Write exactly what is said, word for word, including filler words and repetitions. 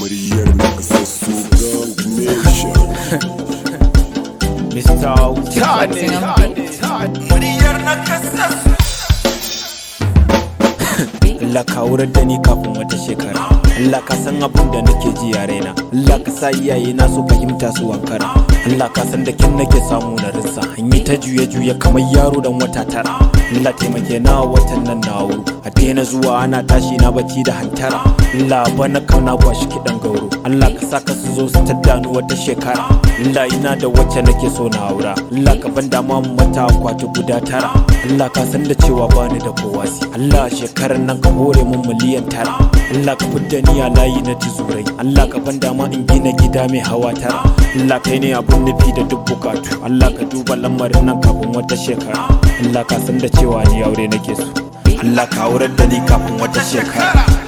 Muryar nakasassu Gang Nation. mister Tane Muryar nakasassu. Allah ka wurar da ni kafin wata shekara. Allah ka san abin da nake ji a raina. Allah ka sa iyaye na su fahimta su wankara. Allah ka san da kin nake samu na rinsa. An yi ta juye juye kamar yaro dan wata tara. Allah taimake na watan nan na wuro. A daina zuwa ana tashi na bacci da hantara. Allah bana kauna kwashi kiɗan gauro. Allah ka sa ka su zo su taddani wata shekara. Allah ina da wacce nake so na aura. Allah ka ban dama mata akwati guda tara. Allah ka san da cewa bani da kowa si. Allah shekarar nan ka hore mun miliyan tara. Allah ka fidda ni a layi na tuzurai. Allah ka ban dama in gina gida mai hawa tara. Allah kai ne abun nufi da duk bukatu. Allah ka duba lamarin nan kafin wata shekara. Allah ka san da cewa ni aure nake so. Allah ka aurar da ni kafin wata shekara.